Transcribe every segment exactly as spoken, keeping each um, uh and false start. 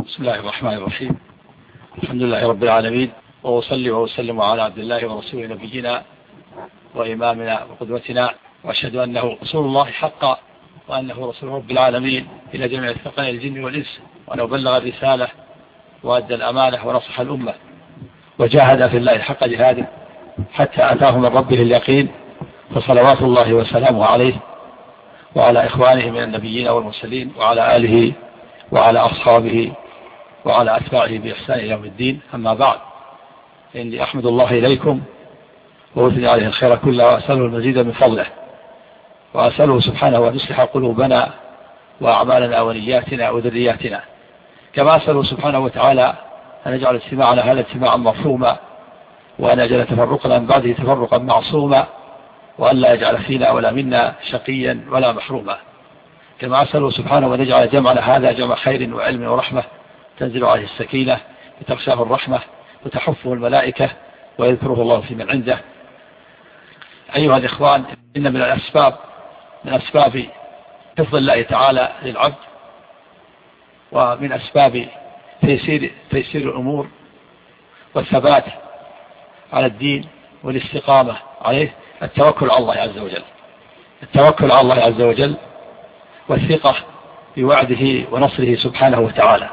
بسم الله الرحمن الرحيم. الحمد لله رب العالمين، وأصلي وأسلم على عبد الله ورسوله نبينا وإمامنا وقدوتنا، وأشهد أنه رسول الله حقا، وأنه رسول رب العالمين إلى جميع الثقلين الجن والإنس، وأنه بلغ الرسالة وأدى الأمانة ونصح الأمة وجاهد في الله حق جهاده حتى أتاه من ربه اليقين، فصلوات الله وسلامه عليه وعلى إخوانه من النبيين والمرسلين وعلى آله وعلى أصحابه وعلى أتباعه بإحسان إلى يوم الدين. أما بعد، إني أحمد الله إليكم وأثني عليه الخير كله، وأسأله المزيد من فضله، وأسأله سبحانه أن يصلح قلوبنا وأعمالنا ونياتنا وذرياتنا، كما أسأله سبحانه وتعالى أن يجعل اجتماعنا هذا اجتماعا مرحوما، وأن يجعل تفرقنا من بعده تفرقا معصوما، وأن لا يجعل فينا ولا منا شقيا ولا محروما، كما أسأله سبحانه أن يجعل جمعنا هذا جمع خير وعلم ورحمة تنزل عليه السكينة وتغشاه الرحمة وتحفه الملائكة ويذكره الله في من عنده. أيها الإخوان، إن من الأسباب من أسباب حفظ الله تعالى للعبد، ومن أسباب تيسير, تيسير الأمور والثبات على الدين والاستقامة عليه التوكل على الله عز وجل، التوكل على الله عز وجل والثقة بوعده ونصره سبحانه وتعالى.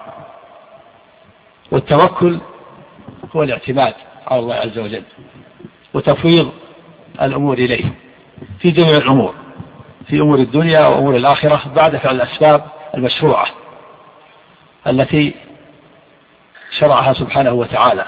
والتوكل هو الاعتماد على الله عز وجل وتفويض الأمور إليه في جميع الأمور، في أمور الدنيا وأمور الآخرة، بعد فعل الأسباب المشروعة التي شرعها سبحانه وتعالى.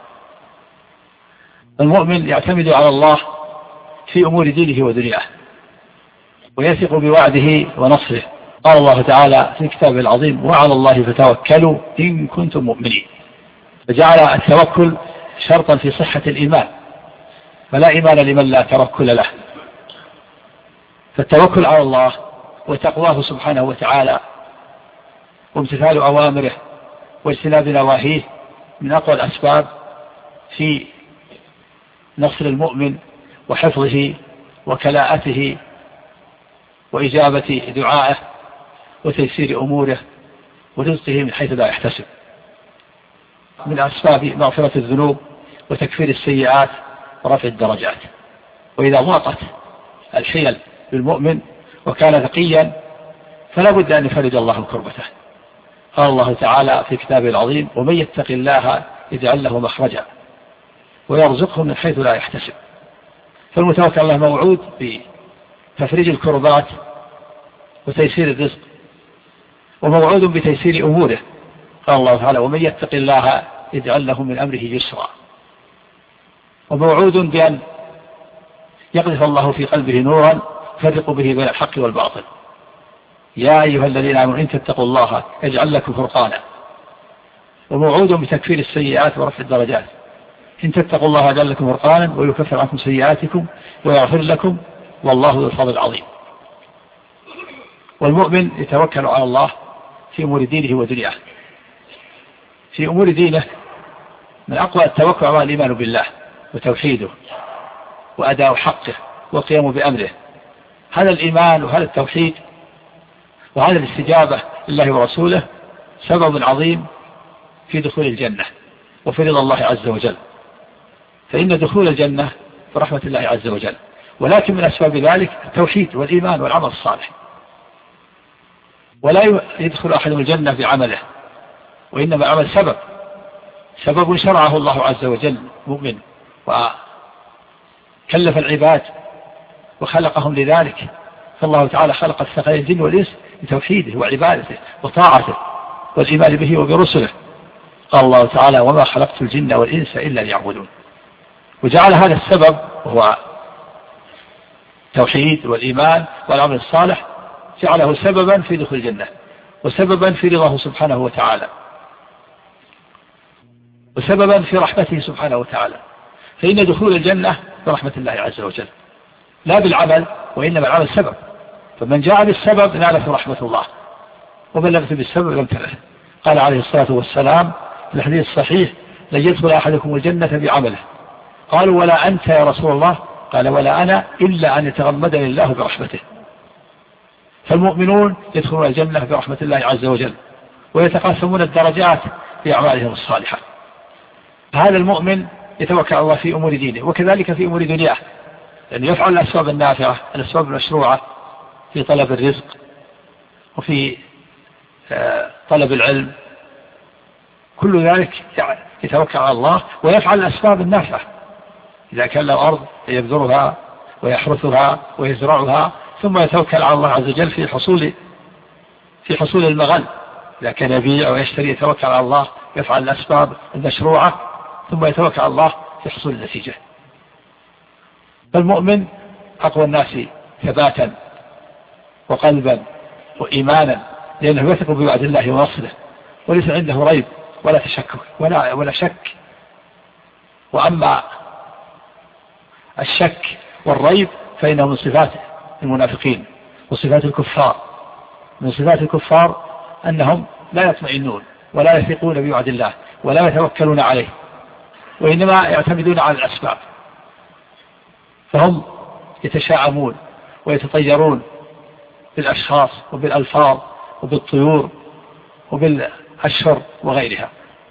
المؤمن يعتمد على الله في أمور دينه ودنياه، ويثق بوعده ونصره. قال الله تعالى في كتابه العظيم: وعلى الله فتوكلوا إن كنتم مؤمنين. فجعل التوكل شرطا في صحة الإيمان، فلا إيمان لمن لا توكل له. فالتوكل على الله وتقواه سبحانه وتعالى وامتثال أوامره واجتناب نواهيه من أقوى الأسباب في نصر المؤمن وحفظه وكلاءته وإجابة دعائه وتيسير أموره ورزقه من حيث لا يحتسب. من أسباب مغفرة الذنوب وتكفير السيئات ورفع الدرجات. وإذا ضاقت الحيل بالمؤمن وكان ثقيا فلا بد أن يفرج الله كربته. قال الله تعالى في كتابه العظيم: ومن يتق الله يجعل له مخرجا ويرزقه من حيث لا يحتسب. فالمتوكل على الله موعود بتفريج الكربات وتيسير الرزق، وموعود بتيسير أموره. قال الله تعالى: ومن يتق الله يجعل له من أمره يسرا. وموعود بأن يقذف الله في قلبه نورا يفرق به بين الحق والباطل. يا أيها الذين آمنوا إن تتقوا الله يجعل لكم فرقانا. وموعود بتكفير السيئات ورفع الدرجات. إن تتقوا الله يجعل لكم فرقانا ويكفر عنكم سيئاتكم ويغفر لكم والله ذو الفضل العظيم. والمؤمن يتوكل على الله في أمور دينه ودنياه. في أمور دينه من أقوى التوكل على الإيمان بالله وتوحيده وأداء حقه وقيامه بأمره. هذا الإيمان وهذا التوحيد وهذا الاستجابة لله ورسوله سبب عظيم في دخول الجنة وفي رضا الله عز وجل. فإن دخول الجنة برحمة الله عز وجل، ولكن من أسباب ذلك التوحيد والإيمان والعمل الصالح. ولا يدخل أحد الجنة بعمله، وإنما العمل سبب سبب شرعه الله عز وجل مؤمن، وكلف العباد وخلقهم لذلك. فالله تعالى خلق الثقلين الجن والإنس بتوحيده وعبادته وطاعته والإيمان به وبرسله. قال الله تعالى: وما خلقت الجن والإنس إلا ليعبدون. وجعل هذا السبب وهو التوحيد والإيمان والعمل الصالح جعله سببا في دخول الجنة وسببا في رضاه سبحانه وتعالى وسببا في رحمته سبحانه وتعالى. فإن دخول الجنة برحمة الله عز وجل لا بالعمل، وإنما العمل سبب. فمن جاء بالسبب ناله رحمة الله، ومن لم يأت بالسبب لم تنله. قال عليه الصلاة والسلام في الحديث الصحيح: لن يدخل أحدكم الجنة بعمله. قالوا: ولا أنت يا رسول الله؟ قال: ولا أنا إلا أن يتغمدني الله برحمته. فالمؤمنون يدخلون الجنة برحمة الله عز وجل، ويتقاسمون الدرجات في أعمالهم الصالحة. هذا المؤمن يتوكل على الله في أمور دينه وكذلك في أمور دنياه، لأنه يفعل الأسباب النافعة، الأسباب المشروعة في طلب الرزق وفي طلب العلم، كل ذلك يتوكل على الله ويفعل الأسباب النافعة. إذا كان له أرض يبذرها ويحرثها ويزرعها، ثم يتوكل على الله عز وجل في حصول في حصول المغل. إذا كان يبيع ويشتري يتوكل على الله، يفعل الأسباب المشروعة، ثم يتوكل على الله في حصول النتيجة. فالمؤمن أقوى الناس ثباتا وقلبا وإيمانا، لأنه يثق بوعد الله ونصره، وليس عنده ريب ولا تشكك ولا, ولا شك. وأما الشك والريب فإنه من صفات المنافقين وصفات الكفار. من صفات الكفار أنهم لا يطمئنون ولا يثقون بوعد الله ولا يتوكلون عليه، وإنما يعتمدون على الأسباب، فهم يتشاءمون ويتطيرون بالأشخاص وبالألفاظ وبالطيور وبالأشهر وغيرها.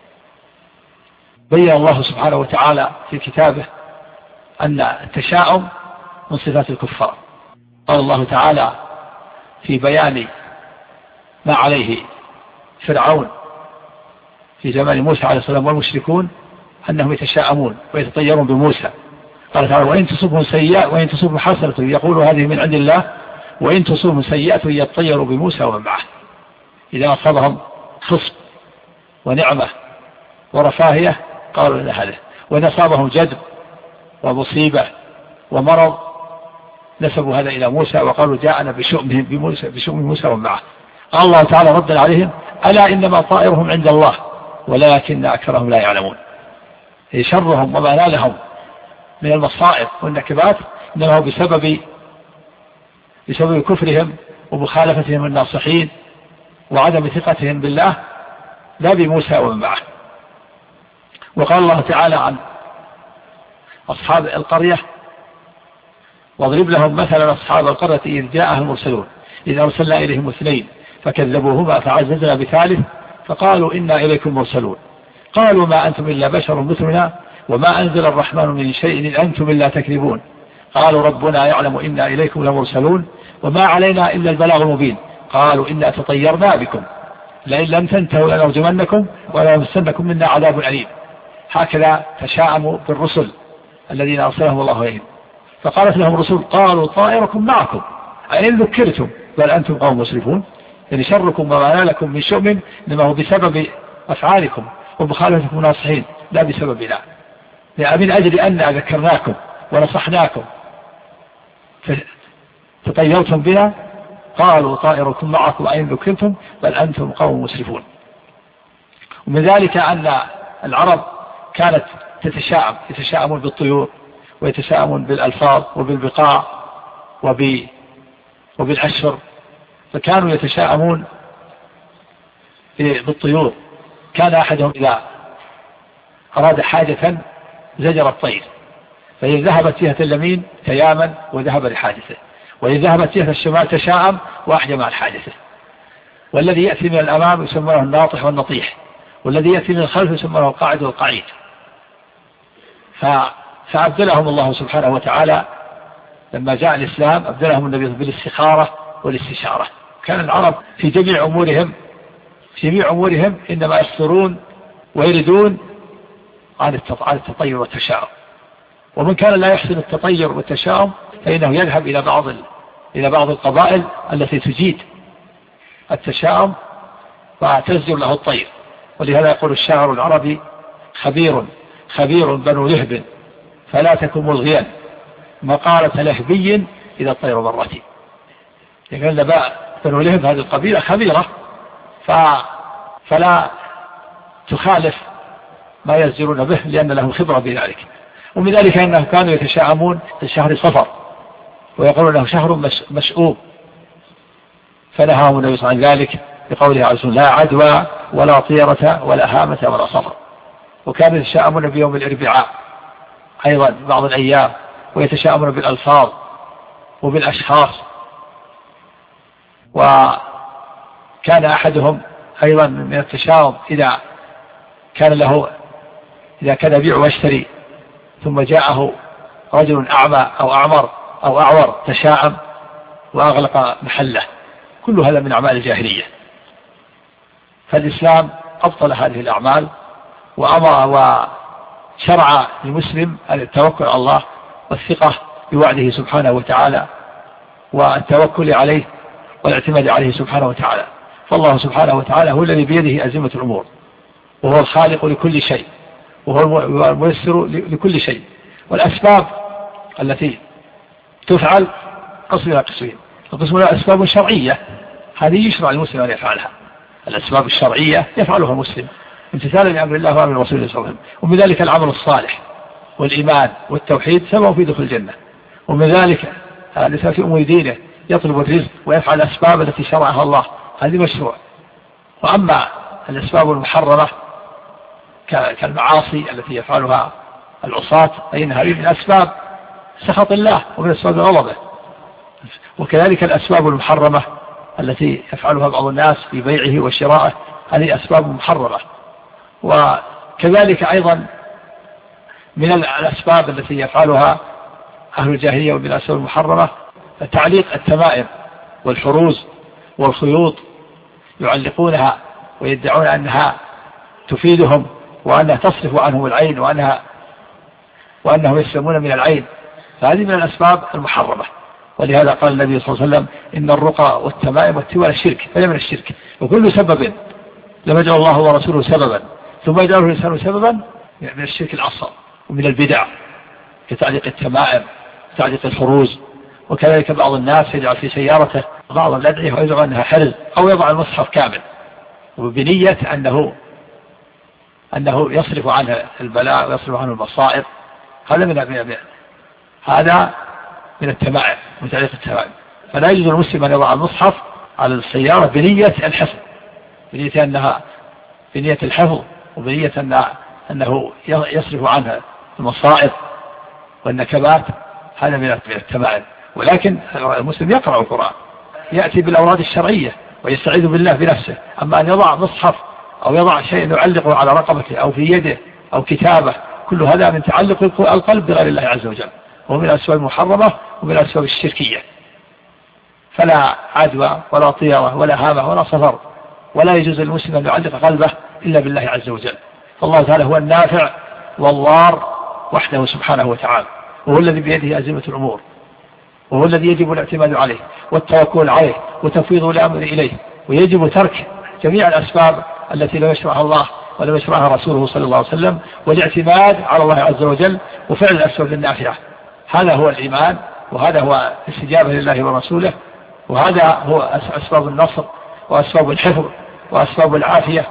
بين الله سبحانه وتعالى في كتابه أن التشاؤم من صفات الكفار. قال الله تعالى في بيان ما عليه فرعون في زمان موسى عليه السلام والمشركون أنهم يتشاءمون ويتطيرون بموسى. قال تعالى: وإن تصبهم سيئة وإن تصبهم حسنة يقولوا هذه من عند الله وإن تصبهم سيئة يطيروا بموسى ومن معه. إذا أصابهم خصب ونعمة ورفاهية قالوا إن هذا، وإن أصابهم جدب ومصيبة ومرض نسبوا هذا إلى موسى وقالوا جاءنا بشؤمهم بموسى بشؤم موسى ومن معه. قال الله تعالى ردا عليهم: ألا إنما طائرهم عند الله ولكن أكثرهم لا يعلمون. شرهم وما نالهم من المصائب والنكبات إنما هو بسبب بسبب كفرهم ومخالفتهم الناصحين وعدم ثقتهم بالله لا بموسى ومن معه. وقال الله تعالى عن أصحاب القرية: واضرب لهم مثلا أصحاب القرية إذ جاءها المرسلون إذ أرسلنا إليهم اثنين فكذبوهما فعززنا بثالث فقالوا إنا إليكم مرسلون قالوا ما أنتم إلا بشر مثلنا وما أنزل الرحمن من شيء إن أنتم إلا تكذبون قالوا ربنا يعلم إنا إليكم لمرسلون وما علينا إلا البلاغ المبين قالوا إنا تطيرنا بكم لئن لم تنتهوا لنرجمنكم ولنمسنكم منا عذاب أليم. هكذا تشاءموا بالرسل الذين أرسلهم الله إليهم. فقالت لهم رسول: قالوا طائركم معكم أئن ذكرتم بل أنتم قوم مسرفون. يعني شركم وما نالكم من شؤم إنما هو بسبب أفعالكم ومخالفتكم ناصحين لا بسبب لا، من أجل أن ذكرناكم ونصحناكم فتطيرتم بنا. قالوا طائركم معكم أئن ذكرتم بل أنتم قوم مسرفون. ومن ذلك أن العرب كانت تتشاءم يتشاءمون بالطيور ويتشاءمون بالألفاظ وبالبقاع وبالأشهر، فكانوا يتشاءمون بالطيور. كان أحدهم إذا أراد حاجة زجر الطير، فإن ذهبت جهة اليمين تياما وذهب لحاجته، وإن ذهبت جهة الشمال تشاءم وأحجم عن حاجته. والذي يأتي من الأمام يسمونه الناطح والنطيح، والذي يأتي من الخلف يسمونه القاعد والقعيد. فأبدلهم الله سبحانه وتعالى لما جاء الإسلام أبدلهم النبي بالاستخارة والاستشارة. كان العرب في جميع أمورهم في جميع أمورهم إنما يصدرون ويردون عن التطير والتشاؤم. ومن كان لا يحسن التطير والتشاؤم فإنه يذهب إلى بعض إلى بعض القبائل التي تجيد التشاؤم فتزجر له الطير. ولهذا يقول الشاعر العربي: خبير خبير بنو لهب فلا تكن ملغيا مقالة لهبي إذا الطير مرتي. يقول لباء بنو لهب هذه القبيلة خبيرة فلا تخالف ما يزجرون به لأن لهم خبرة بذلك. ومن ذلك أنهم كانوا يتشاءمون في شهر صفر ويقولون له شهر مشؤوم، فنهاهم النبي صلى الله عليه وسلم عن ذلك بقوله عز وجل: لا عدوى ولا طيرة ولا هامة ولا صفر. وكانوا يتشاءمون بيوم الأربعاء أيضا بعض الأيام، ويتشاءمون بالألفاظ وبالأشخاص. وكان أحدهم أيضا من التشاؤم إذا كان له إذا كان يبيع ويشتري ثم جاءه رجل أعمى أو أعمر أو أعور تشاءم وأغلق محله، كل هذا من أعمال الجاهلية. فالإسلام أبطل هذه الأعمال وأمر وشرع للمسلم التوكل على الله والثقة بوعده سبحانه وتعالى والتوكل عليه والاعتماد عليه سبحانه وتعالى. فالله سبحانه وتعالى هو الذي بيده أزمة الأمور، وهو الخالق لكل شيء، وهو الميسر لكل شيء. والأسباب التي تفعل قسم إلى قسمين: القسم الأولى أسباب شرعية، هذه يشرع المسلم أن يفعلها. الأسباب الشرعية يفعلها المسلم امتثالا لأمر الله وأمر رسوله صلى الله عليه وسلم، ومن ذلك العمل الصالح والإيمان والتوحيد سبب في دخول الجنة. ومن ذلك الإنسان في أمور دينه يطلب الرزق ويفعل الأسباب التي شرعها الله، هذه مشروع. وأما الأسباب المحرمة كالمعاصي التي يفعلها العصاة فإن هذه من أسباب سخط الله ومن أسباب غضبه. وكذلك الأسباب المحرمة التي يفعلها بعض الناس في بيعه وشرائه، هذه أسباب محرمة. وكذلك أيضا من الأسباب التي يفعلها أهل الجاهلية ومن الأسباب المحرمة تعليق التمائم والحروز والخيوط، يعلقونها ويدعون أنها تفيدهم وأنها تصرف عنهم العين وأنها وأنهم يسلمون من العين، فهذه من الأسباب المحرمة. ولهذا قال النبي صلى الله عليه وسلم: إن الرقى والتمائم والتوال شرك، فهي من الشرك. وكل سبب لم يجعل الله ورسوله سببا ثم يجعله الإنسان سببا من الشرك الأصغر ومن البدع، كتعليق التمائم وتعليق الحروز. وكذلك بعض الناس يجعل في سيارته بعض الأدعية ويزعم أنها حرز، أو يضع المصحف كامل وبنية أنه أنه يصرف عنه البلاء ويصرف عنه المصائب. هذا من من هذا من التمائم وتعليق التمائم. فلا يجوز المسلم أن يضع المصحف على السيارة بنية الحفظ، بنية أنها بنية الحفظ وبنية أنه, أنه يصرف عنها المصائب والنكبات. هذا من التمائم. ولكن المسلم يقرأ القرآن، يأتي بالأوراد الشرعية ويستعيذ بالله بنفسه. أما أن يضع مصحف أو يضع شيء يعلقه على رقبته أو في يده أو كتابة، كل هذا من تعلق القلب بغير الله عز وجل، ومن الأسباب المحرمة ومن الأسباب الشركية. فلا عدوى ولا طيرة ولا هامة ولا صفر، ولا يجوز للمسلم أن يعلق قلبه إلا بالله عز وجل. فالله تعالى هو النافع والضار وحده سبحانه وتعالى، وهو الذي بيده أزمة الأمور، وهو الذي يجب الاعتماد عليه والتوكل عليه وتفويض الأمر إليه. ويجب ترك جميع الأسباب التي لم يشرعها الله ولم يشرعها رسوله صلى الله عليه وسلم، والاعتماد على الله عز وجل وفعل الأسباب النافعة. هذا هو الإيمان، وهذا هو الاستجابة لله ورسوله، وهذا هو أسباب النصر وأسباب الحفظ وأسباب العافية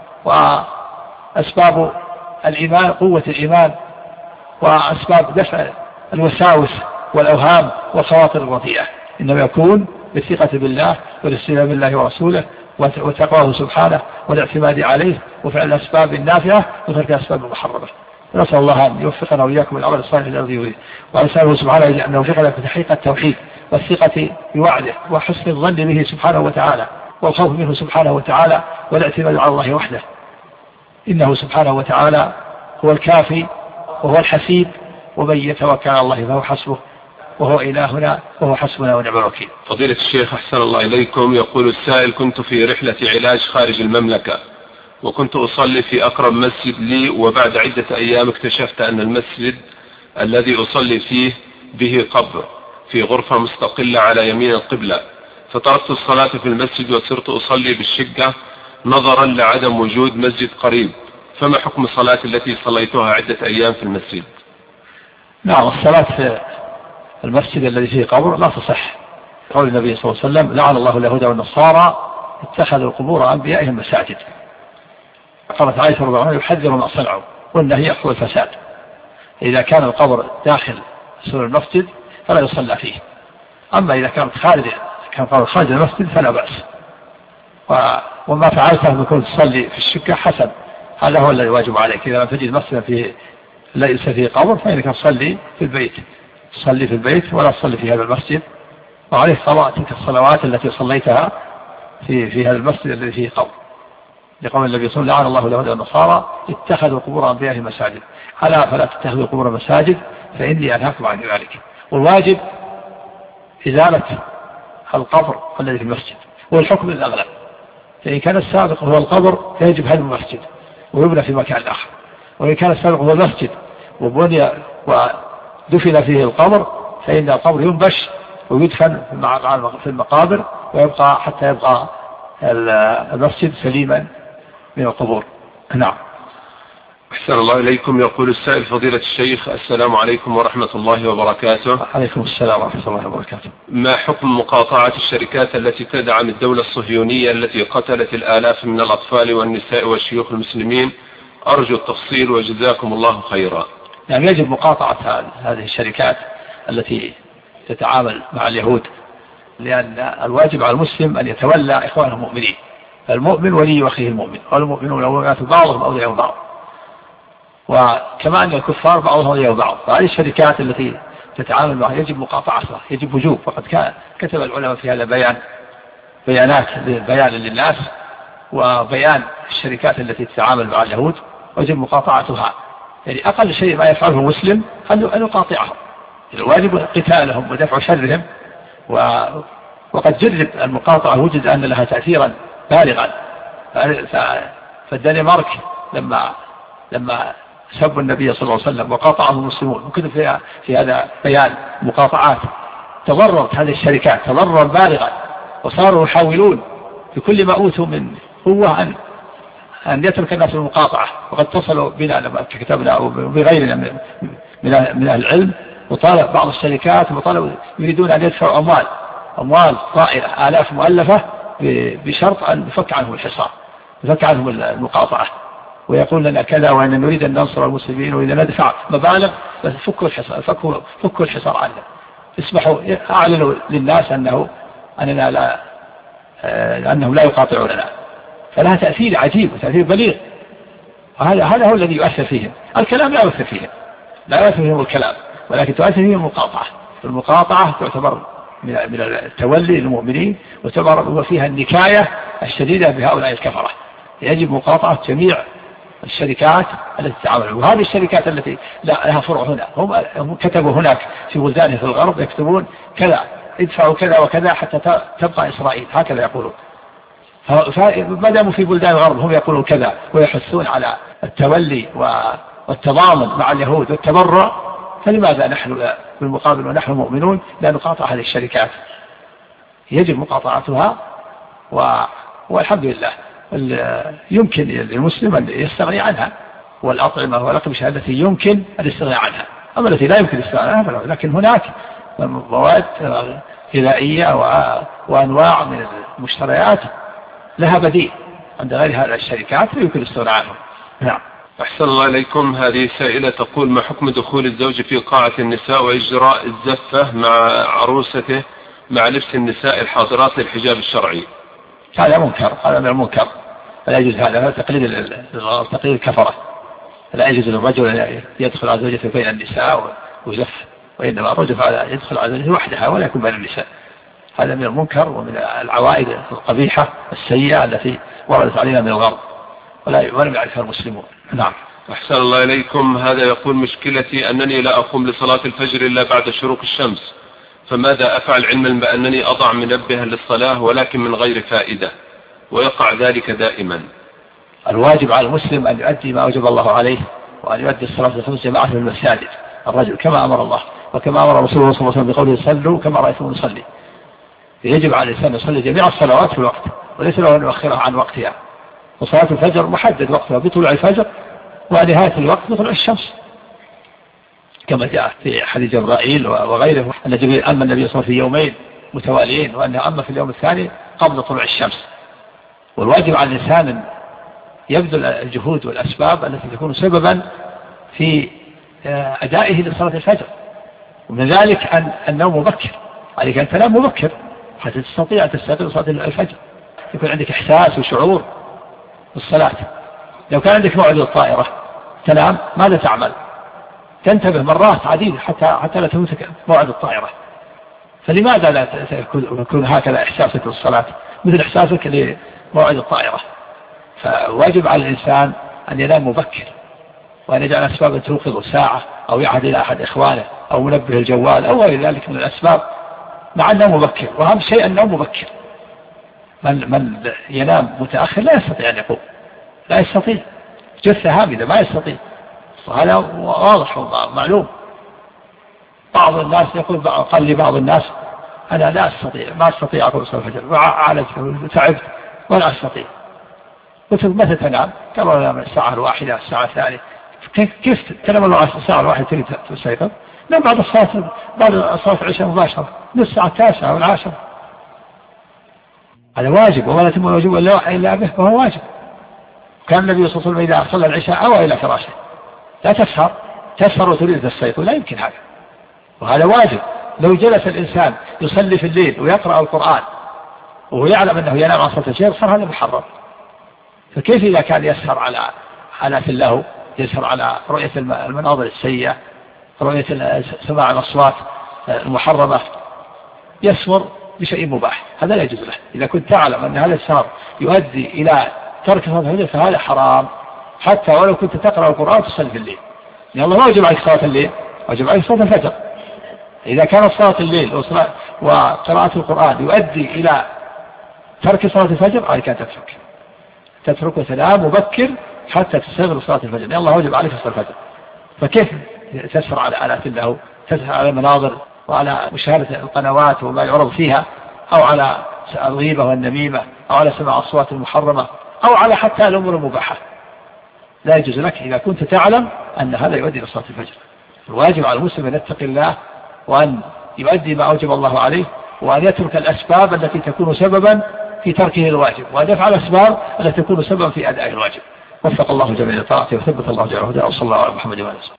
وأسباب الإيمان، قوة الإيمان، وأسباب دفع الوساوس والأوهام والخواطر الرديئة. إنما يكون بالثقة بالله والاستجابة بالله ورسوله وتقواه سبحانه والاعتماد عليه وفعل الأسباب النافعة وترك الأسباب المحرمة. نسأل الله أن يوفقنا وإياكم العمل الصالح الذي يريد، وأسأله سبحانه أن يوفقنا في تحقيق التوحيد والثقة بوعده وحسن الظن به سبحانه وتعالى والخوف منه سبحانه وتعالى والاعتماد على الله وحده. إنه سبحانه وتعالى هو الكافي وهو الحسيب، ومن يتوكل على الله فهو حسبه، وهو إلهنا وهو حسبنا ونعم الوكيل. فضيلة الشيخ أحسن الله إليكم، يقول السائل: كنت في رحلة علاج خارج المملكة، وكنت أصلي في أقرب مسجد لي، وبعد عدة أيام اكتشفت أن المسجد الذي أصلي فيه به قبر في غرفة مستقلة على يمين القبلة، فتركت الصلاة في المسجد وصرت أصلي بالشقة نظرا لعدم وجود مسجد قريب، فما حكم صلاة التي صليتها عدة أيام في المسجد؟ نعم، الصلاة في المسجد الذي فيه قبر لا تصح. قول النبي صلى الله عليه وسلم: لعن الله اليهود والنصارى اتخذوا القبور أنبيائهم مساجد. قالت عائشة رضي الله عنها: يحذر ما صنعوا، والنهي يحوي الفساد. إذا كان القبر داخل سور المسجد فلا يصلى فيه، أما إذا كانت خارج كان قبر خارج المسجد فلا بأس. وما فعلته بكون تصلي في الشقة حسن، هذا هو الذي واجب عليك. إذا لم تجد مسجدا فيه ليس فيه قبر فإنك تصلي في البيت، تصلي في البيت ولا تصلي في هذا المسجد، وعليه قضاء تلك الصلوات التي صليتها في في هذا المسجد الذي فيه قبر. لقول النبي صلى الله عليه وسلم لعن الله اليهود والنصارى اتخذوا قبور أنبيائهم مساجد، ألا فلا تتخذوا قبور مساجد فإني أنهاكم عن ذلك. والواجب إزالة القبر الذي في المسجد، والحكم الأغلب، فإن كان السابق هو القبر فيجب هدم المسجد ويبنى في مكان آخر، وإن كان السابق هو المسجد وبني ودفن فيه القبر فإن القبر ينبش ويدفن في المقابر ويبقى حتى يبقى المسجد سليما من القبور. نعم. أحسن الله إليكم. يقول السائل فضيلة الشيخ: السلام عليكم ورحمة الله وبركاته. عليكم السلام ورحمة الله وبركاته. ما حكم مقاطعة الشركات التي تدعم الدولة الصهيونية التي قتلت الآلاف من الأطفال والنساء والشيوخ المسلمين؟ أرجو التفصيل وجزاكم الله خيرا. يعني يجب مقاطعة هذه الشركات التي تتعامل مع اليهود، لأن الواجب على المسلم أن يتولى إخوانه المؤمنين، المؤمن ولي أخيه المؤمن، والمؤمنون والمؤمنات بعضهم أولياء بعض، وكما أن الكفار بعضهم أولياء بعض. فهذه الشركات التي تتعامل معها يجب مقاطعتها، يجب وجوب. وقد كان كتب العلماء في هذا بيان بيانات بيان للناس وبيان الشركات التي تتعامل مع اليهود، ويجب مقاطعتها. يعني أقل شيء ما يفعله المسلم أن يقاطعهم، الواجب قتالهم ودفع شرهم. وقد جرب المقاطعة وجد أن لها تأثيرا بالغا. فالدنمارك لما لما سبوا النبي صلى الله عليه وسلم وقاطعهم المسلمون، وكتب فيها في هذا بيان مقاطعات، تضررت هذه الشركات تضررا بالغا، وصاروا يحاولون بكل ما أوتوا من قوة أن أن يترك الناس المقاطعة. وقد اتصلوا بنا لما كتبنا أو بغيرنا من من أهل العلم، وطالب بعض الشركات وطالب يريدون أن يدفعوا أموال أموال طائلة آلاف مؤلفة بشرط أن يفك عنهم الحصار، يفك عنهم المقاطعة، ويقول لنا كذا وأن نريد أن ننصر المسلمين وإذا ندفع مبالغ بس فكوا الحصار فكوا فكوا الحصار عنا، اسمحوا أعلنوا للناس أنه أننا لا أنهم لا يقاطعوننا. فلها تأثير عجيب وتأثير بليغ، وهذا هذا هو الذي يؤثر فيهم. الكلام لا يؤثر فيهم، لا يؤثر فيهم الكلام، ولكن تؤثر فيهم المقاطعة. المقاطعة تعتبر من التولي للمؤمنين، وتعتبر فيها النكاية الشديدة بهؤلاء الكفرة. يجب مقاطعة جميع الشركات التي تتعامل. وهذه الشركات التي لها فروع هنا، هم كتبوا هناك في بلدان في الغرب يكتبون كذا ادفعوا كذا وكذا حتى تبقى إسرائيل، هكذا يقولون. فما داموا في بلدان الغرب هم يقولون كذا ويحثون على التولي والتضامن مع اليهود والتبرع، فلماذا نحن بالمقابل ونحن مؤمنون لا نقاطع هذه الشركات؟ يجب مقاطعتها، والحمد لله يمكن للمسلم أن يستغني عنها، والأطعمة والأقمشة التي يمكن الاستغناء عنها. أما التي لا يمكن الاستغناء عنها، لكن هناك مواد غذائية وأنواع من المشتريات لها بديل عند غير هذه الشركات ويمكن الاستغناء عنها. نعم. أحسن الله إليكم. هذه سائلة تقول: ما حكم دخول الزوج في قاعة النساء وإجراء الزفة مع عروسته مع لبس النساء الحاضرات للحجاب الشرعي؟ هذا منكر، هذا من المنكر، لا يجوز هذا، هذا تقليد تقليد الكفرة. لا يجوز للرجل أن يدخل على زوجته بين النساء ويزف، وإنما الرجل يدخل على زوجته وحدها ولا يكون بين النساء. هذا من المنكر ومن العوائد القبيحة السيئة التي وردت علينا من الغرب ولا ولم يعرفها المسلمون. نعم. أحسن الله إليكم. هذا يقول: مشكلتي أنني لا أقوم لصلاة الفجر إلا بعد شروق الشمس، فماذا أفعل علما بأنني أضع منبها للصلاة ولكن من غير فائدة، ويقع ذلك دائما؟ الواجب على المسلم أن يؤدي ما أوجب الله عليه، وأن يؤدي الصلاة الخمس جماعة في المساجد الرجل كما أمر الله وكما أمر رسول الله صلى الله عليه وسلم بقوله: صلوا كما رأيتم نصلي. يجب على الإنسان يصلي جميع الصلوات في الوقت، وليس له أن يؤخرها عن وقتها. وصلاة الفجر محدد وقتها بطلوع الفجر، ونهاية الوقت بطلوع الشمس، كما جاء في حديث جبرائيل وغيره أن جبريل أما النبي صلى الله عليه وسلم في يومين متواليين، وأنه أما في اليوم الثاني قبل طلوع الشمس. والواجب على الإنسان أن يبذل الجهود والأسباب التي تكون سببا في أدائه لصلاة الفجر، ومن ذلك أن النوم مبكر، عليك أن تنام مبكر حتى تستطيع أن تستيقظ صلاة الفجر، يكون عندك إحساس وشعور بالصلاة. لو كان عندك موعد الطائرة تنام، ماذا تعمل؟ تنتبه مرات عديدة حتى حتى لا تفوتك موعد الطائرة. فلماذا لا يكون هكذا إحساسك بالصلاة مثل إحساسك لموعد الطائرة؟ فواجب على الإنسان أن ينام مبكر، وأن يجعل أسباب توقظ ساعة أو يعهد إلى أحد إخوانه أو منبه الجوال أو غير ذلك من الأسباب، مع النوم مبكر. وأهم شيء النوم مبكر. من, من ينام متأخر لا يستطيع أن يقوم، لا يستطيع، جثة هامدة ما يستطيع، وهذا واضح ومعلوم. بعض الناس يقول قال لي بعض الناس أنا لا أستطيع ما أستطيع أقوم صلاة الفجر، عالجت تعبت ولا أستطيع. قلت متى تنام؟ قالوا أنا الساعة الواحدة الساعة الثانية. كيف تنام الساعة الواحدة تريد تستيقظ؟ نام بعد الصلاة بعد صلاة العشاء مباشرة من الساعة التاسعة والعاشرة. هذا واجب، ولا يتم الواجب إلا به، وهو واجب. كان النبي صلى الله عليه وسلم إذا صلى العشاء أوى إلى فراشه. لا تسهر تسهر وتريد تستيقظ، لا يمكن هذا، وهذا واجب. لو جلس الإنسان يصلي في الليل ويقرأ القرآن وهو يعلم أنه ينام عن صلاة الفجر صار هذا محرم. فكيف إذا كان يسهر على حالات اللهو، يسهر على رؤية المناظر السيئة، رؤية سماع الأصوات المحرمة، يسمر بشيء مباح، هذا لا يجوز له. إذا كنت تعلم أن هذا السهر يؤدي إلى ترك صلاة الفجر فهذا حرام، حتى ولو كنت تقرأ القرآن تصلي في الليل، لأن الله ما وجب عليك صلاة الليل، وجب عليك صلاة الفجر. إذا كانت صلاة الليل وقراءة القرآن يؤدي إلى ترك صلاة الفجر عليك أن تترك تترك وتنام مبكر حتى تستغل صلاة الفجر، لأن الله وجب عليك صلاة الفجر. فكيف تسهر على آلات اللهو، تسهر على المناظر وعلى مشاهدة القنوات وما يعرض فيها، أو على الغيبة والنميمة، أو على سماع أصوات المحرمة، أو على حتى الأمور المباحة؟ لا يجوز لك إذا كنت تعلم أن هذا يؤدي إلى صلاة الفجر. الواجب على المسلم أن يتقي الله، وأن يؤدي ما أوجب الله عليه، وأن يترك الأسباب التي تكون سببا في تركه الواجب، وأن يفعل الأسباب التي تكون سببا في أداء الواجب. وفق الله جميع طاعته وثبت الله جل وعلا، وصلى الله على محمد وعلى آله.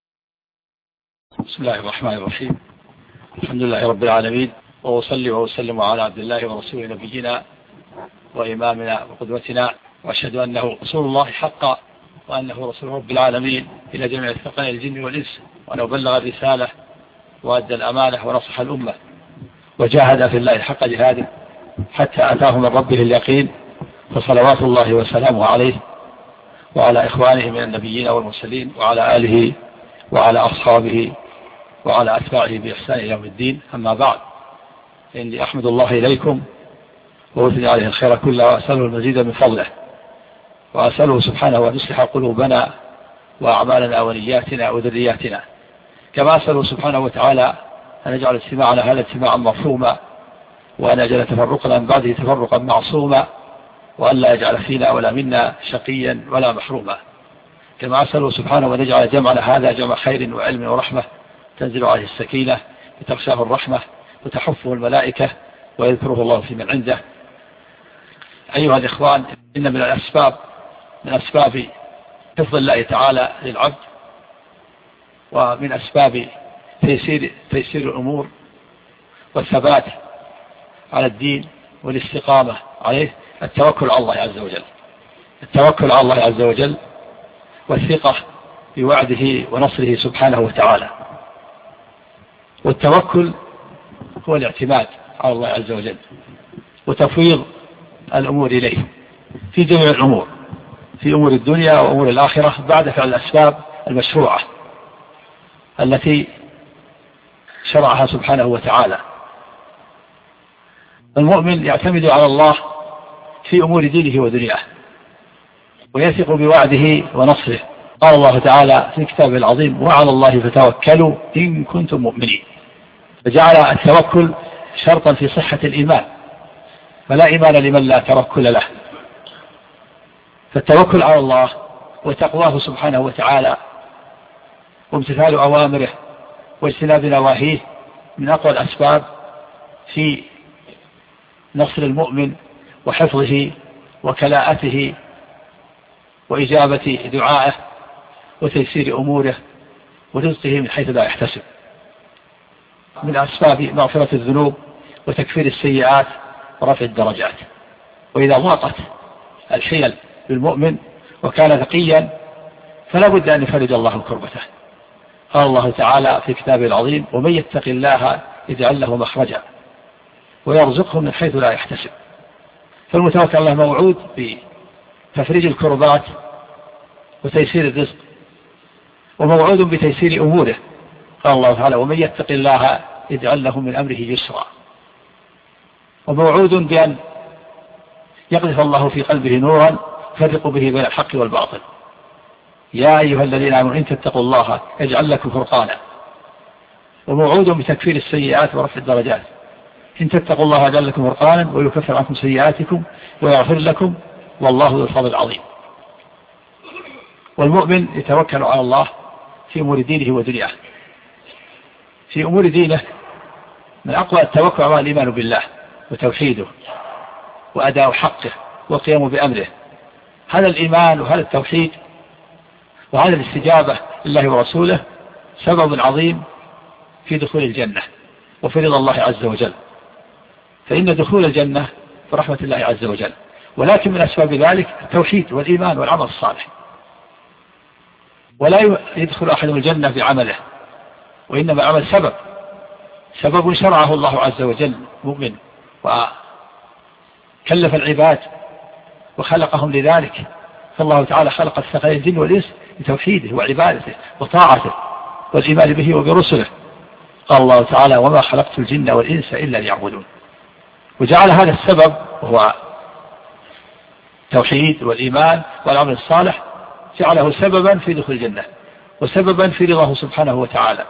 بسم الله الرحمن الرحيم. الحمد لله رب العالمين، وأصلي وأسلم على عبد الله ورسوله نبينا وإمامنا وقدوتنا، وأشهد أنه رسول الله حقا، وأنه رسول رب العالمين إلى جميع الثقلين الجن والإنس، وأنه بلغ الرسالة وأدى الأمانة ونصح الأمة، وجاهد في الله حق جهاده حتى أتاه من ربه اليقين. فصلوات الله وسلامه عليه وعلى إخوانه من النبيين والمرسلين، وعلى آله وعلى أصحابه وعلى أتباعه بإحسان إلى يوم الدين. أما بعد، إني أحمد الله إليكم وأثني عليه الخير كله، وأسأله المزيد من فضله، وأسأله سبحانه أن يصلح قلوبنا وأعمالنا ونياتنا وذرياتنا، كما أسأله سبحانه وتعالى أن يجعل اجتماعنا هذا اجتماعا مرحوما، وأن يجعل تفرقنا من بعده تفرقا معصوما، وأن لا يجعل فينا ولا منا شقيا ولا محروما. كما أسأله سبحانه أن يجعل جمعنا هذا جمع خير وعلم ورحمة، تنزل عليه السكينة وتغشاه الرحمة وتحفه الملائكة ويذكره الله في من عنده. أيها الإخوان، إن من الأسباب من أسباب حفظ الله تعالى للعبد، ومن أسباب تيسير, تيسير الأمور والثبات على الدين والاستقامة عليه التوكل على الله عز وجل، التوكل على الله عز وجل والثقة بوعده ونصره سبحانه وتعالى. والتوكل هو الاعتماد على الله عز وجل وتفويض الأمور إليه في جميع الأمور، في أمور الدنيا وأمور الآخرة، بعد فعل الأسباب المشروعة التي شرعها سبحانه وتعالى. المؤمن يعتمد على الله في أمور دينه ودنياه، ويثق بوعده ونصره. قال الله تعالى في كتابه العظيم: وعلى الله فتوكلوا إن كنتم مؤمنين. فجعل التوكل شرطا في صحة الإيمان، فلا إيمان لمن لا توكل له. فالتوكل على الله وتقواه سبحانه وتعالى وامتثال أوامره واجتناب نواهيه من أقوى الأسباب في نصر المؤمن وحفظه وكلاءته وإجابة دعائه وتيسير أموره ورزقه من حيث لا يحتسب. من أسباب مغفرة الذنوب وتكفير السيئات ورفع الدرجات. وإذا ضاقت الحيل بالمؤمن وكان ثقيا فلا بد أن يفرج الله كربته. قال الله تعالى في كتابه العظيم: ومن يتق الله يجعل له مخرجا ويرزقه من حيث لا يحتسب. فالمتوكل على الله موعود تفريج الكربات وتيسير الرزق، وموعود بتيسير أموره. قال الله تعالى: ومن يتق الله يجعل له من أمره يسرا. وموعود بأن يقذف الله في قلبه نورا يفرق به بين الحق والباطل. يا أيها الذين آمنوا إن تتقوا الله يجعل لكم فرقانا. وموعود بتكفير السيئات ورفع الدرجات. إن تتقوا الله يجعل لكم فرقانا ويكفر عنكم سيئاتكم ويغفر لكم والله ذو الفضل العظيم. والمؤمن يتوكل على الله في أمور دينه ودنياه. في أمور دينه من أقوى التوكل على الإيمان بالله وتوحيده وأداء حقه وقيامه بأمره. هذا الإيمان وهذا التوحيد وهذا الاستجابة لله ورسوله سبب عظيم في دخول الجنة وفي رضا الله عز وجل. فإن دخول الجنة برحمة الله عز وجل، ولكن من أسباب ذلك التوحيد والإيمان والعمل الصالح. ولا يدخل أحد الجنة بعمله، وإنما العمل سبب سبب شرعه الله عز وجل مؤمن وكلف العباد وخلقهم لذلك. فالله تعالى خلق الثقلين الجن والإنس بتوحيده وعبادته وطاعته والإيمان به وبرسله. قال الله تعالى: وما خلقت الجن والإنس إلا ليعبدون. وجعل هذا السبب وهو التوحيد والإيمان والعمل الصالح جعله سببا في دخول الجنة وسببا في رضاه سبحانه وتعالى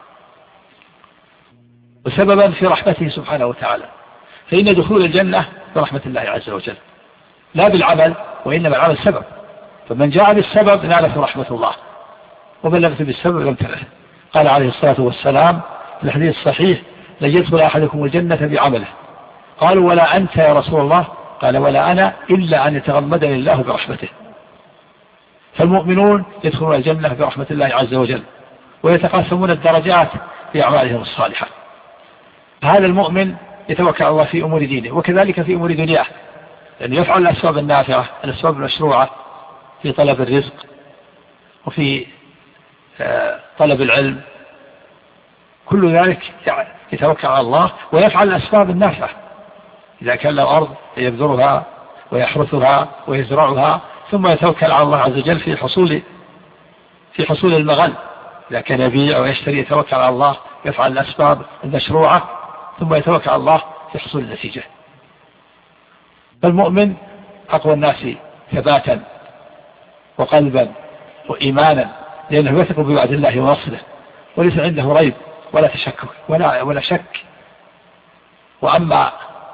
وسببا في رحمته سبحانه وتعالى. فإن دخول الجنة برحمة الله عز وجل لا بالعمل، وإنما العمل سبب. فمن جاء بالسبب ناله رحمة الله، ومن لم يأت بالسبب لم تنله. قال عليه الصلاة والسلام في الحديث الصحيح: لن يدخل أحدكم الجنة بعمله. قالوا: ولا أنت يا رسول الله؟ قال: ولا أنا إلا أن يتغمدني الله برحمته. فالمؤمنون يدخلون الجنة برحمة الله عز وجل ويتقاسمون الدرجات في أعمالهم الصالحة. هذا المؤمن يتوكل على الله في أمور دينه وكذلك في أمور دنياه، لأنه يفعل الأسباب النافعة الأسباب المشروعة في طلب الرزق وفي طلب العلم. كل ذلك يتوكل على الله ويفعل الأسباب النافعة. إذا كان له أرض يبذرها ويحرثها ويزرعها، ثم يتوكل على الله عز وجل في حصول في حصول المغل. إذا كان يبيع ويشتري يتوكل على الله، يفعل الأسباب المشروعة، ثم يتوكل على الله في حصول النتيجة. فالمؤمن أقوى الناس ثباتا وقلبا وإيمانا، لأنه يثق بوعد الله ونصره وليس عنده ريب ولا تشكك ولا, ولا شك. وأما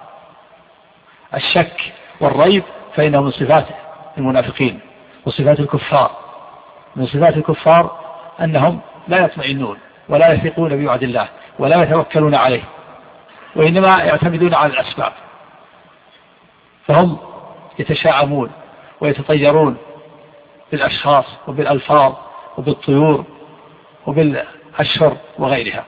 الشك والريب فإنه من صفات المنافقين وصفات الكفار. من صفات الكفار أنهم لا يطمئنون ولا يثقون بوعد الله ولا يتوكلون عليه، وإنما يعتمدون على الأسباب. فهم يتشاءمون ويتطيرون بالأشخاص وبالألفاظ وبالطيور وبالأشهر وغيرها.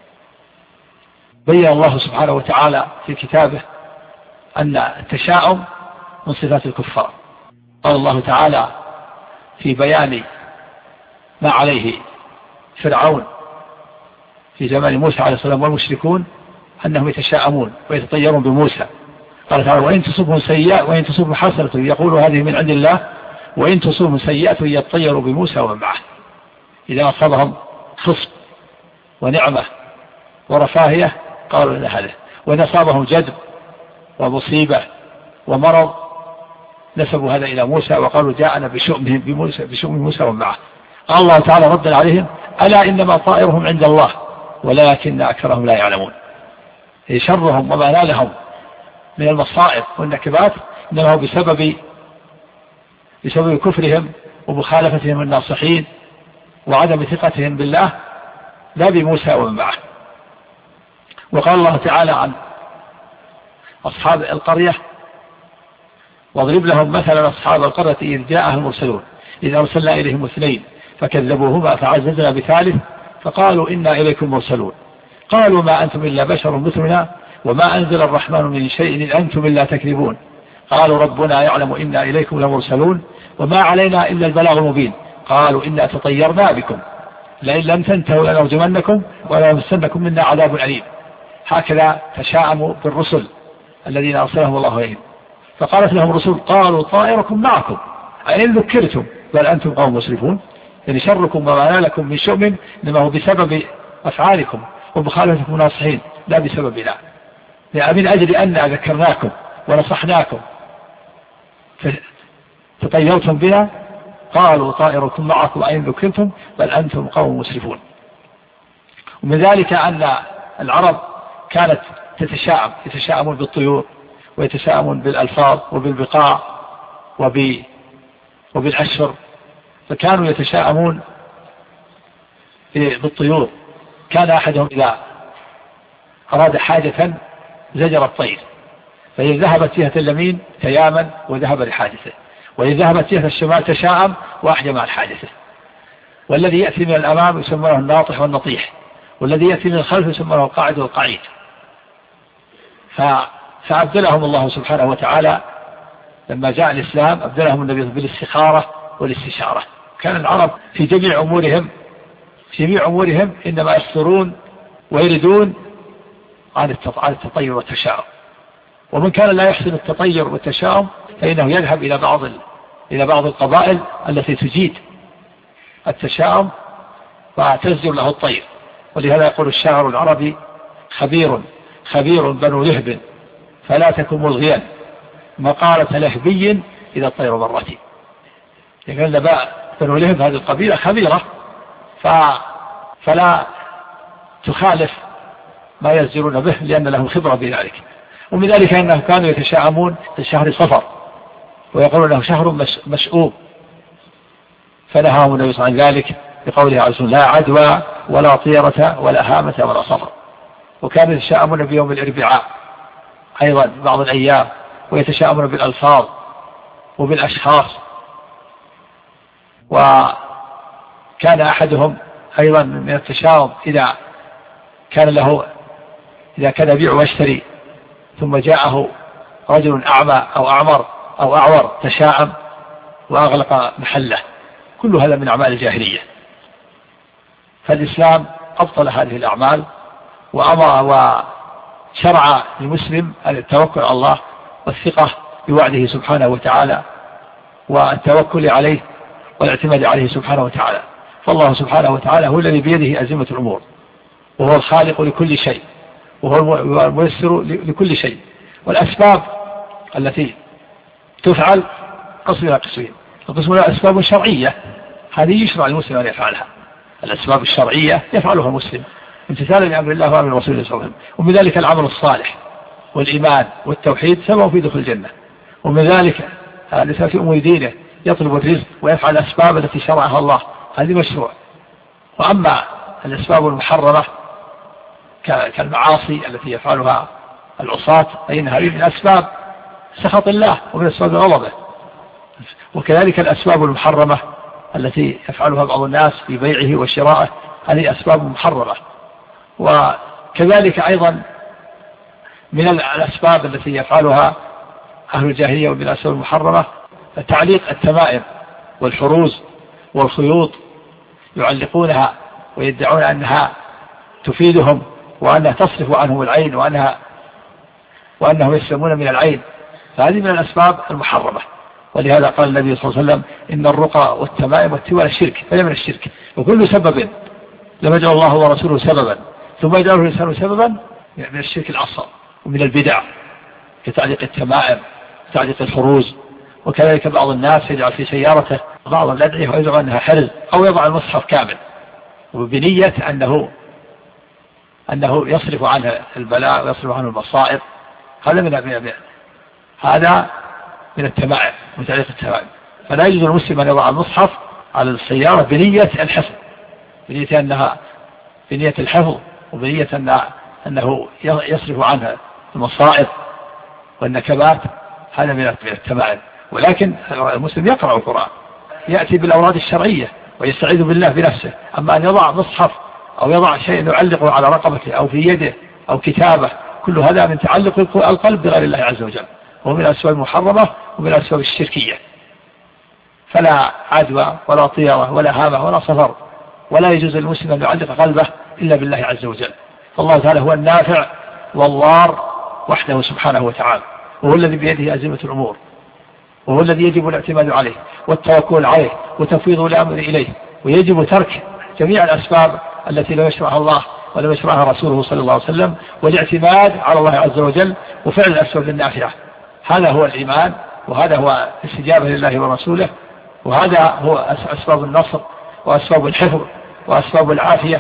بين الله سبحانه وتعالى في كتابه أن التشاؤم من صفات الكفار. قال الله تعالى في بيان ما عليه فرعون في زمان موسى عليه السلام والمشركون أنهم يتشاءمون ويتطيرون بموسى. قال تعالى: وإن تصبهم سيئة وإن تصبهم حسنة يقولوا هذه من عند الله وإن تصبهم سيئة يطيروا بموسى ومن معه. إذا أصابهم خصب ونعمة ورفاهية قالوا إن هذا، وإن أصابهم جدب ومصيبة ومرض نسبوا هذا إلى موسى وقالوا جاءنا بشؤمهم بموسى بشؤم موسى ومن معه. قال الله تعالى ردا عليهم: ألا إنما طائرهم عند الله ولكن أكثرهم لا يعلمون. شرهم وما نالهم من المصائب والنكبات إنما هو بسبب بسبب كفرهم ومخالفتهم الناصحين وعدم ثقتهم بالله لا بموسى ومن معه. وقال الله تعالى عن أصحاب القرية: واضرب لهم مثلا أصحاب القرية إذ جاءها المرسلون إذ أرسلنا إليهم اثنين فكذبوهما فعززنا بثالث فقالوا إنا إليكم مرسلون قالوا ما أنتم إلا بشر مثلنا وما أنزل الرحمن من شيء إن أنتم إلا تكذبون قالوا ربنا يعلم إنا إليكم لمرسلون وما علينا إلا البلاغ المبين قالوا إنا تطيرنا بكم لئن لم تنتهوا لنرجمنكم ولنمسنكم منا عذاب أليم. هكذا تشاءموا بالرسل الذين أرسلهم الله إليهم. فقالت لهم رسل: قالوا طائركم معكم أين ذكرتم بل أنتم قوم مسرفون. يعني شركم وما نالكم من شؤم إنما هو بسبب أفعالكم ومخالفتكم ناصحين لا بسبب لا. من أجل أن ذكرناكم ونصحناكم فتطيرتم بنا قالوا طائركم معكم أين ذكرتم بل أنتم قوم مسرفون. ومن ذلك أن العرب كانت تتشاءم يتشاءمون بالطيور ويتشاءمون بالألفاظ وبالبقاع وبالأشهر، فكانوا يتشاءمون بالطيور. كان أحدهم إذا أراد حاجة زجر الطير، فإذا ذهبت جهة اليمين تيامن وذهب لحاجته، وإذا ذهبت جهة الشمال تشاءم وأحجم عن حاجته. والذي يأتي من الأمام يسمونه الناطح والنطيح، والذي يأتي من الخلف يسمونه القاعد والقعيد. فأبدلهم الله سبحانه وتعالى لما جاء الإسلام أبدلهم النبي بالاستخارة والاستشارة. كان العرب في جميع أمورهم في جميع أمورهم إنما يصدرون ويردون عن التطير والتشاؤم. ومن كان لا يحسن التطير والتشاؤم فإنه يذهب إلى بعض إلى بعض القبائل التي تجيد التشاؤم وتزجر له الطير. ولهذا يقول الشاعر العربي خبير خبير بنو لهب فلا تكن ملغيا مقالة لهبي إذا الطير مرتي. يقول لباء بنو لهب هذه القبيلة خبيرة فلا تخالف ما يزجرون به لأن لهم خبرة بذلك. ومن ذلك أنهم كانوا يتشاءمون في شهر صفر ويقولون له شهر مشؤوم، فنهاهم النبي صلى الله عليه وسلم عن ذلك بقوله عز وجل لا عدوى ولا طيرة ولا هامة ولا صفر. وكانوا يتشاءمون بيوم الاربعاء أيضا بعض الأيام، ويتشاءمون بالألفاظ وبالأشخاص. وكان أحدهم أيضا من التشاؤم إذا كان له إذا كان يبيع ويشتري ثم جاءه رجل أعمى أو أعمر أو أعور تشاءم وأغلق محله. كل هذا من أعمال الجاهلية. فالإسلام أبطل هذه الأعمال وأمر وشرع للمسلم التوكل على الله والثقة بوعده سبحانه وتعالى والتوكل عليه والاعتماد عليه سبحانه وتعالى. فالله سبحانه وتعالى هو الذي بيده أزمة الأمور، وهو الخالق لكل شيء، وهو الميسر لكل شيء. والأسباب التي تفعل قسم إلى قسمين. القسم الأول أسباب شرعية، هذه يشرع المسلم أن يفعلها. الأسباب الشرعية يفعلها المسلم امتثالا لأمر الله وأمر رسوله صلى الله عليه وسلم. ومن ذلك العمل الصالح والإيمان والتوحيد سبب في دخول الجنة. ومن ذلك الإنسان في أمور دينه يطلب الرزق ويفعل الأسباب التي شرعها الله، هذه مشروع. وأما الأسباب المحرمة كالمعاصي التي يفعلها العصاة فإن هذه من أسباب سخط الله ومن أسباب غضبه. وكذلك الأسباب المحرمة التي يفعلها بعض الناس في بيعه وشرائه هذه أسباب محرمة. وكذلك أيضا من الأسباب التي يفعلها أهل الجاهلية ومن الأسباب المحرمة تعليق التمائم والحروز والخيوط، يعلقونها ويدعون أنها تفيدهم وأنها تصرف عنهم العين وأنها وأنهم يسلمون من العين، فهذه من الأسباب المحرمة. ولهذا قال النبي صلى الله عليه وسلم إن الرقى والتمائم والتوال شرك، فهي من الشرك. وكل سبب لم يجعل الله ورسوله سببا ثم يجعله الإنسان سببا من الشرك الأصغر ومن البدع كتعليق التمائم تعليق الحروز. وكذلك بعض الناس يجعل في سيارته بعض الأدعية ويضع أنها حرز أو يضع المصحف كامل وبنية أنه أنه يصرف عنه البلاء ويصرف عنه المصائب. هذا من من هذا من التمائم من تعليق التمائم. فلا يجوز المسلم أن يضع المصحف على السيارة بنية الحفظ بنية أنها بنية الحفظ وبنية أن أنه يصرف عنها المصائب والنكبات. هذا من التمائم. ولكن المسلم يقرأ القرآن يأتي بالأوراد الشرعية ويستعيذ بالله بنفسه. أما أن يضع مصحف أو يضع شيء يعلقه على رقبته أو في يده أو كتابه كل هذا من تعلق القلب بغير الله عز وجل، ومن الأسباب المحرمة ومن الأسباب الشركية. فلا عدوى ولا طيرة ولا هامة ولا صفر، ولا يجوز للمسلم أن يعلق قلبه إلا بالله عز وجل. فالله تعالى هو النافع والضار وحده سبحانه وتعالى، وهو الذي بيده أزمة الأمور. وهو الذي يجب الاعتماد عليه والتوكل عليه وتفويض الأمر إليه، ويجب ترك جميع الأسباب التي لا يشرعها الله ولا يشرعها رسوله صلى الله عليه وسلم، والاعتماد على الله عز وجل وفعل الأسباب النافعة. هذا هو الإيمان، وهذا هو الاستجابة لله ورسوله، وهذا هو أسباب النصر وأسباب الحفظ وأسباب العافية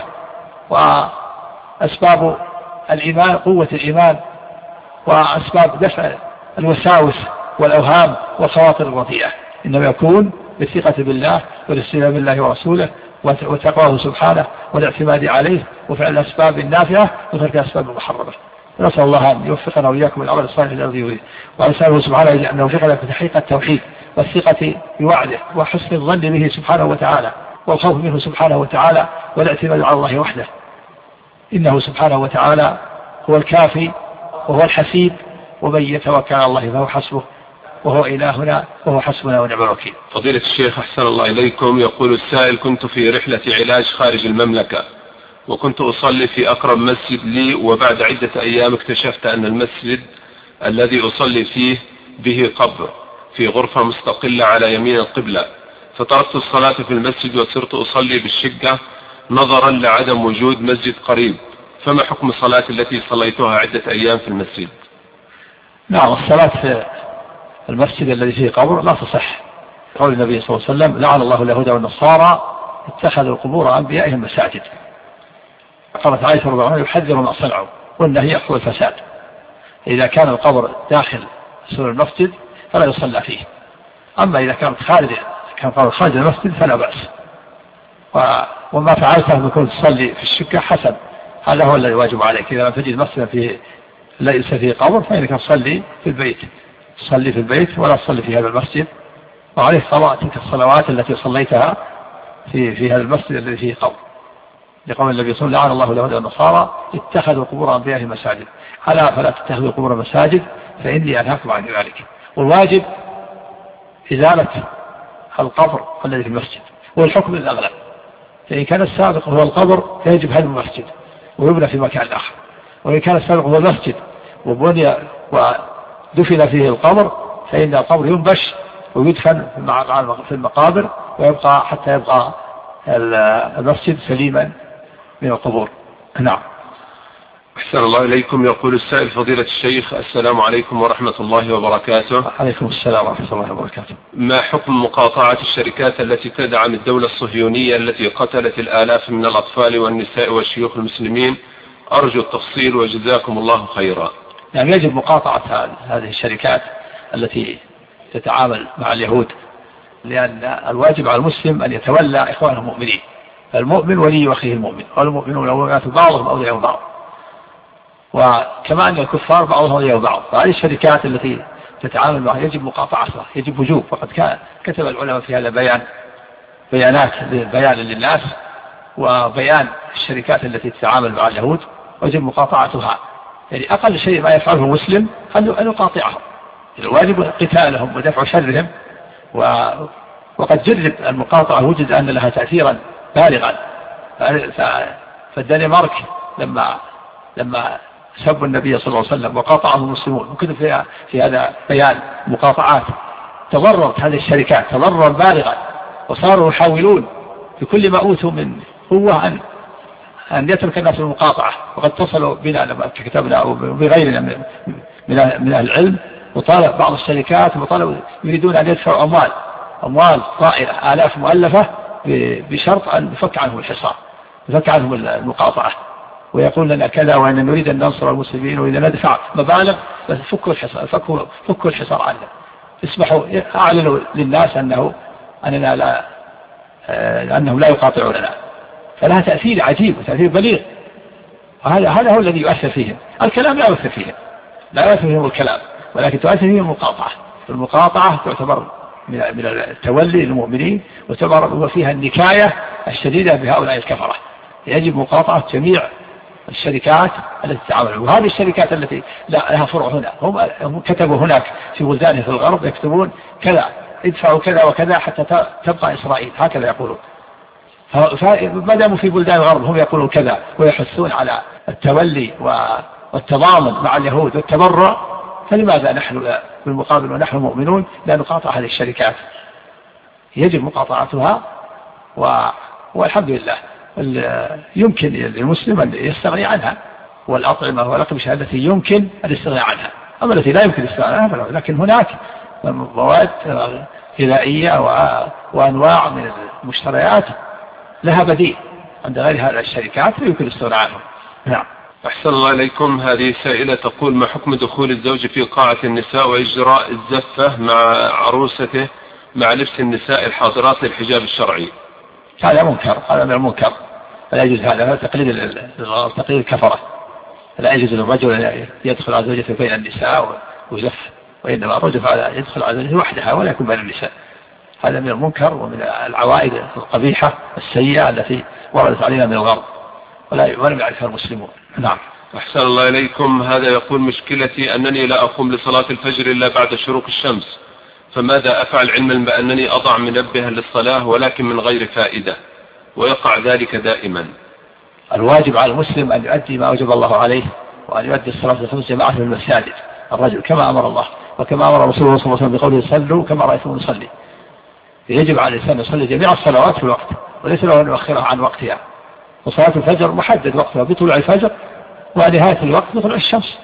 وأسباب الإيمان، قوة الإيمان، وأسباب دفع الوساوس والأوهام والخواطر الرديئة. إنما يكون بالثقة بالله والاستجابة بالله ورسوله وتقواه سبحانه والاعتماد عليه وفعل الأسباب النافعة وترك الأسباب المحرمة. نسأل الله أن يوفقنا وإياكم العمل الصالح الذي يريد، ونسأله سبحانه أن يوفقنا في تحقيق التوحيد والثقة بوعده وحسن الظن به سبحانه وتعالى والخوف منه سبحانه وتعالى والاعتماد على الله وحده. إنه سبحانه وتعالى هو الكافي وهو الحسيب، ومن يتوكل على الله فهو حسبه وهو إلهنا وهو حسبنا ونعم الوكيل. فضيلة الشيخ أحسن الله إليكم، يقول السائل: كنت في رحلة علاج خارج المملكة، وكنت أصلي في أقرب مسجد لي، وبعد عدة أيام اكتشفت أن المسجد الذي أصلي فيه به قبر في غرفة مستقلة على يمين القبلة، فتركت الصلاة في المسجد وصرت أصلي بالشقة نظرا لعدم وجود مسجد قريب، فما حكم صلاتي التي صليتها عدة أيام في المسجد؟ نعم، الصلاة في المسجد الذي فيه قبر لا تصح. قول النبي صلى الله عليه وسلم: لعن الله اليهود والنصارى اتخذوا القبور أنبيائهم مساجد. قالت عائشة رضي الله عنها: يحذر ما صنعوا، والنهي هو الفساد. إذا كان القبر داخل سور المسجد فلا يصلى فيه، أما إذا كانت خارج كان قبر خارج المسجد فلا بأس. وما فعلته بكون تصلي في الشقة حسن، هذا هو الذي واجب عليك. إذا لم تجد مسجدا فيه ليس فيه قبر فإنك تصلي في البيت، تصلي في البيت ولا تصلي في هذا المسجد، وعليه قضاء تلك الصلوات التي صليتها في في هذا المسجد الذي فيه قبر. لقول النبي صلى الله عليه وسلم: لعن الله اليهود والنصارى اتخذوا قبور أنبيائهم مساجد. ألا فلا تتخذوا قبور مساجد فإني أنهاكم عن ذلك. والواجب إزالة القبر الذي في المسجد، والحكم الأغلب. فإن كان السابق هو القبر فيجب هدم المسجد ويبنى في مكان آخر، وإن كان السابق هو المسجد وبني ودفن فيه القبر فإن القبر ينبش ويدفن في المقابر ويبقى حتى يبقى المسجد سليما من القبور. نعم. أحسن الله إليكم، يقول السائل: فضيلة الشيخ السلام عليكم ورحمة الله وبركاته. عليكم السلام ورحمة الله وبركاته. ما حكم مقاطعة الشركات التي تدعم الدولة الصهيونية التي قتلت الآلاف من الأطفال والنساء والشيوخ المسلمين؟ أرجو التفصيل وجزاكم الله خيرا. يعني يجب مقاطعة هذه الشركات التي تتعامل مع اليهود، لأن الواجب على المسلم أن يتولى إخوانه المؤمنين. المؤمن ولي أخيه المؤمن، والمؤمنون والمؤمنات بعضهم أولياء بعض، وكما أن الكفار بعضهم أولياء بعض. فهذه الشركات التي تتعامل معها يجب مقاطعتها، يجب وجوب. فقد كتب العلماء في هذا بيان بيانات بيان للناس وبيان الشركات التي تتعامل مع اليهود، ويجب مقاطعتها. يعني أقل شيء ما يفعله المسلم أن يقاطعهم، الواجب قتالهم ودفع شرهم. وقد جرب المقاطعة وجد أن لها تأثيرا بالغا. فالدنمارك لما لما سبوا النبي صلى الله عليه وسلم وقاطعهم المسلمون، وكتب فيها في هذا بيان مقاطعات، تضررت هذه الشركات تضررا بالغا، وصاروا يحاولون بكل ما أوتوا من قوة أن أن يترك الناس المقاطعة. وقد اتصلوا بنا لما كتبنا أو بغيرنا من من أهل العلم، وطالب بعض الشركات وطالب يريدون أن يدفعوا أموال أموال طائلة آلاف مؤلفة بشرط أن يفك عنهم الحصار، يفك عنهم المقاطعة، ويقول لنا كذا، وأن نريد أن ننصر المسلمين وإذا ندفع مبالغ بس فكوا الحصار فكوا فكوا الحصار عنا، اسمحوا أعلنوا للناس أنه أننا لا أنهم لا يقاطعوننا. فلها تأثير عجيب وتأثير بليغ، وهذا هذا هو الذي يؤثر فيهم. الكلام لا يؤثر فيهم، لا يؤثر فيهم الكلام، ولكن تؤثر فيهم المقاطعة. المقاطعة تعتبر من التولي للمؤمنين، وتعتبر فيها النكاية الشديدة بهؤلاء الكفرة. يجب مقاطعة جميع الشركات التي تتعامل. وهذه الشركات التي لها فروع هنا، هم كتبوا هناك في بلدان في الغرب يكتبون كذا، ادفعوا كذا وكذا حتى تبقى إسرائيل، هكذا يقولون. فما داموا في بلدان الغرب هم يقولون كذا، ويحثون على التولي والتضامن مع اليهود والتبرع، فلماذا نحن بالمقابل ونحن مؤمنون لا نقاطع هذه الشركات؟ يجب مقاطعتها، والحمد لله يمكن للمسلم أن يستغني عنها، والأطعمة والأقمشة التي يمكن الاستغناء عنها. أما التي لا يمكن الاستغناء عنها، لكن هناك مواد غذائية وأنواع من المشتريات لها بديل عند غير هذه الشركات ويمكن الاستغناء عنها. نعم. أحسن الله إليكم. هذه سائلة تقول: ما حكم دخول الزوج في قاعة النساء وإجراء الزفة مع عروسته مع لبس النساء الحاضرات للحجاب الشرعي؟ هذا منكر، هذا من المنكر، لا يجوز هذا، هذا تقليد تقليد الكفرة. لا يجوز للرجل أن يدخل على زوجته بين النساء ويزف، وإنما الرجل يدخل على زوجته وحدها ولا يكون بين النساء. هذا من المنكر ومن العوائد القبيحة السيئة التي وردت علينا من الغرب ولا ولم يعرفها المسلمون. نعم. أحسن الله إليكم. هذا يقول: مشكلتي أنني لا أقوم لصلاة الفجر إلا بعد شروق الشمس، فماذا أفعل علما بأنني أضع منبها للصلاة ولكن من غير فائدة، ويقع ذلك دائما؟ الواجب على المسلم أن يؤدي ما أوجب الله عليه، وأن يؤدي الصلاة الخمس جماعة في المساجد الرجل كما أمر الله وكما أمر رسول الله صلى الله عليه وسلم بقوله: صلوا كما رأيتم نصلي. يجب على الإنسان يصلي جميع الصلوات في الوقت، وليس له أن يؤخرها عن وقتها. وصلاة الفجر محدد وقتها بطلوع الفجر، ونهاية الوقت بطلوع الشمس،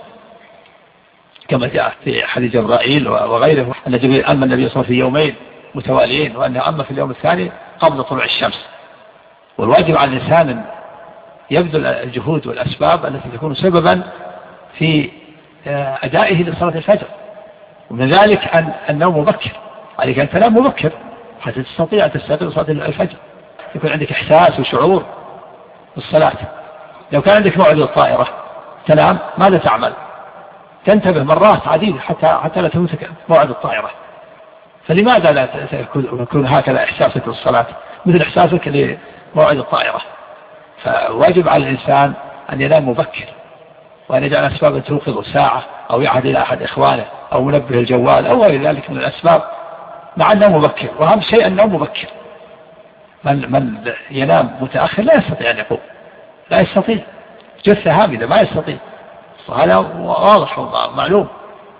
كما جاء في حديث جبرائيل وغيره أن جبريل أما النبي صلى الله عليه وسلم في يومين متواليين، وأنه أما في اليوم الثاني قبل طلوع الشمس. والواجب على الإنسان أن يبذل الجهود والأسباب التي تكون سببا في أدائه لصلاة الفجر، ومن ذلك أن النوم مبكر، عليك أن تنام مبكر حتى تستطيع أن تستيقظ صلاة الفجر، يكون عندك إحساس وشعور بالصلاة. لو كان عندك موعد الطائرة تنام، ماذا تعمل؟ تنتبه مرات عديدة حتى حتى لا تفوتك موعد الطائرة. فلماذا لا يكون هكذا إحساسك بالصلاة مثل إحساسك لموعد الطائرة؟ فواجب على الإنسان أن ينام مبكر، وأن يجعل أسباب توقظه ساعة، أو يعهد إلى أحد إخوانه، أو منبه الجوال، أو غير ذلك من الأسباب، مع النوم مبكر. وأهم شيء النوم مبكر. من, من ينام متأخر لا يستطيع أن يقوم، لا يستطيع، جثة هامدة ما يستطيع، وهذا واضح ومعلوم.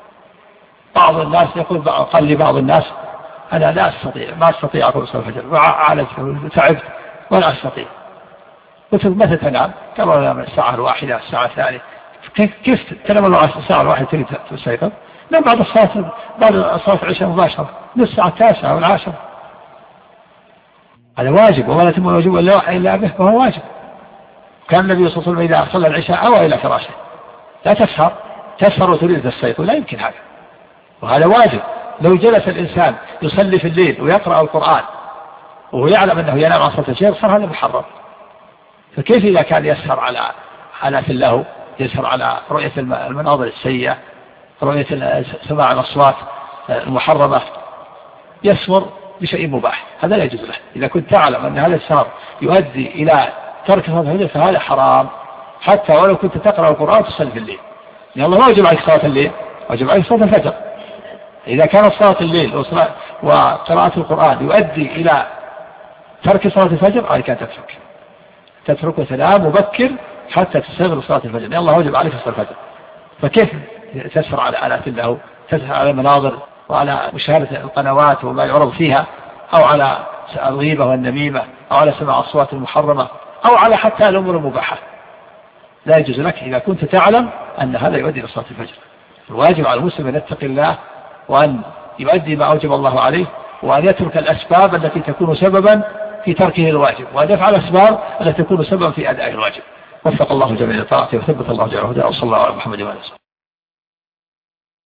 بعض الناس يقول قال لي بعض الناس: أنا لا أستطيع، ما أستطيع أقوم صلاة الفجر، وعالجت وتعبت ولا أستطيع. قلت: متى تنام؟ قالوا: أنا الساعة الواحدة الساعة الثانية. كيف تنام الساعة الواحدة تريد تستيقظ؟ نام بعد الصلاة بعد صلاة العشاء مباشرة، من الساعة التاسعة والعاشرة. هذا واجب، ولا يتم الواجب إلا به، وهو واجب. كان النبي صلى الله عليه وسلم إذا صلى العشاء أوى إلى فراشه. لا تسهر تسهر وتريد تستيقظ، لا يمكن هذا، وهذا واجب. لو جلس الإنسان يصلي في الليل ويقرأ القرآن وهو يعلم أنه ينام عن صلاة الفجر، صار هذا محرم. فكيف إذا كان يسهر على حالات اللهو، يسهر على رؤية المناظر السيئة، رؤية سماع الأصوات المحرمة، يسمر بشيء مباح، هذا لا يجوز له. إذا كنت تعلم أن هذا السهر يؤدي إلى ترك صلاة الفجر فهذا حرام، حتى ولو كنت تقرأ القرآن تصلي في الليل، لأن الله ما وجب عليك صلاة الليل، وجب عليك صلاة الفجر. إذا كانت صلاة الليل وقراءة القرآن يؤدي إلى ترك صلاة الفجر، عليك أن تترك تترك وتنام مبكر حتى تستيقظ صلاة الفجر، لأن الله وجب عليك صلاة الفجر. فكيف تسهر على آلات اللهو، تسهر على المناظر وعلى مشاهدة القنوات وما يعرض فيها، أو على الغيبة والنميمة، أو على سماع أصوات المحرمة، أو على حتى الأمور المباحة؟ لا يجوز لك إذا كنت تعلم أن هذا يؤدي لصلاة الفجر. الواجب على المسلم أن يتقي الله، وأن يؤدي ما أوجب الله عليه، وأن يترك الأسباب التي تكون سببا في تركه الواجب، وأن يفعل الأسباب التي تكون سببا في أداء الواجب. وفق الله جميع طاعته وثبت الله جل وعلا، وصلى الله على محمد وعلى آله.